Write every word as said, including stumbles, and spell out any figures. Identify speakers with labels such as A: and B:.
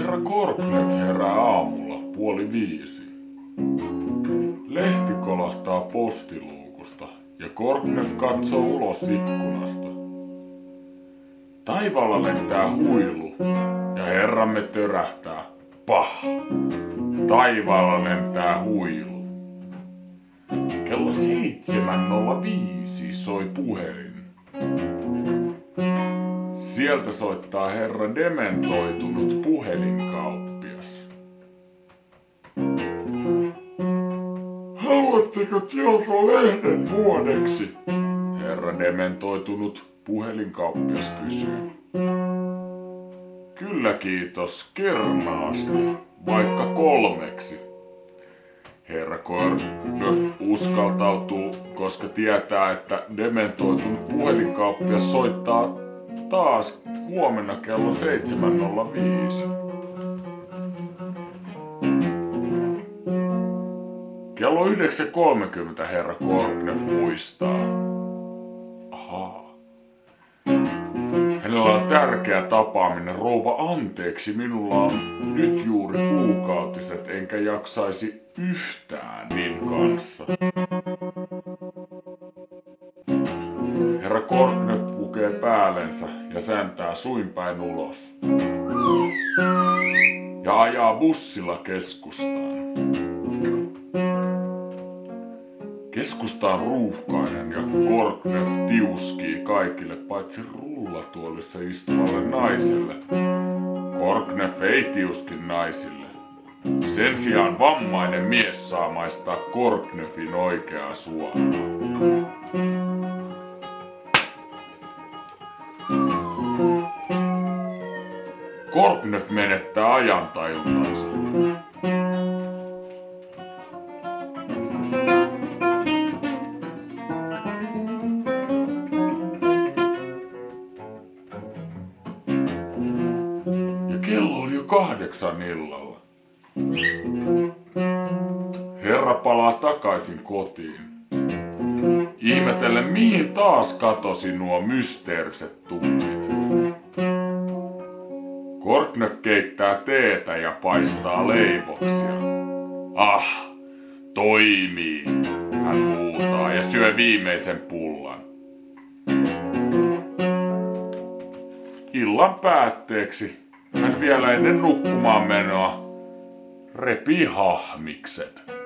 A: Herra Korkneff herää aamulla puoli viisi. Lehti kolahtaa postiluukusta ja Korkneff katsoo ulos ikkunasta. Taivaalla lentää huilu ja herramme törähtää. Pah! Taivaalla lentää huilu. Kello seitsemän nolla viisi soi puhelin. Sieltä soittaa herra dementoitunut puhelinkauppias. Haluatteko tilata lehden vuodeksi? Herra dementoitunut puhelinkauppias kysyy. Kyllä kiitos, kernaasti, vaikka kolmeksi. Herra Korkneff uskaltautuu, koska tietää, että dementoitunut puhelinkauppias soittaa taas huomenna kello seitsemän nolla viisi. Kello yhdeksän kolmekymmentä herra Korkneff muistaa. Ahaa. Hänellä on tärkeä tapaaminen. Rouva, anteeksi, minulla on nyt juuri kuukautiset, enkä jaksaisi yhtään Nin kanssa. Herra Korkneff pukee päällensä ja säntää suinpäin ulos. Ja ajaa bussilla keskustaan. Keskusta on ruuhkainen ja Korkneff tiuskii kaikille paitsi rullatuolissa istuvalle naiselle. Korkneff ei tiuski naisille. Sen sijaan vammainen mies saa maistaa Korkneffin oikeaa suolaa. Korkneff menettää ajantajuntansa. Ja kello on jo kahdeksan illalla. Herra palaa takaisin kotiin. Ihmetellen, mihin taas katosi nuo mysteeriset tunnit. Korkneff keittää teetä ja paistaa leivoksia. Ah, toimii, hän huutaa ja syö viimeisen pullan. Illan päätteeksi hän vielä ennen nukkumaan menoa repii hahmikset.